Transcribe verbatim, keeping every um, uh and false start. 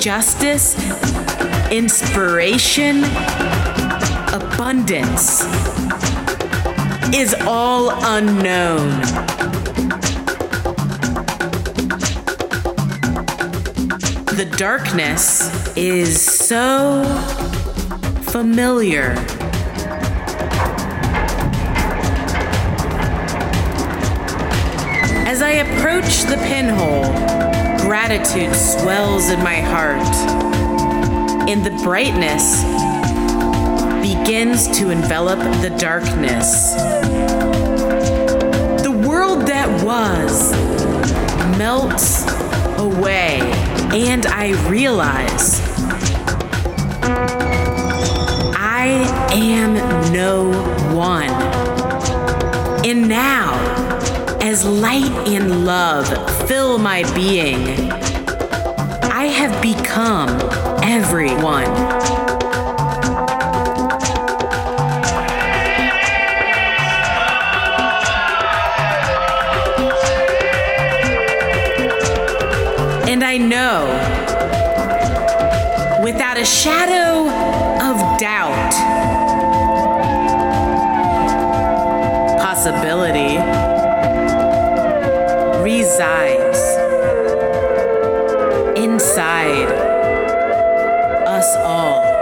justice, inspiration, abundance is all unknown. The darkness is so familiar. As I approach the pinhole, gratitude swells in my heart, and the brightness begins to envelop the darkness. The world that was melts away, and I realize I am no one. And now, as light and love fill my being, I have become everyone. And I know, without a shadow of doubt, possibility resides inside us all.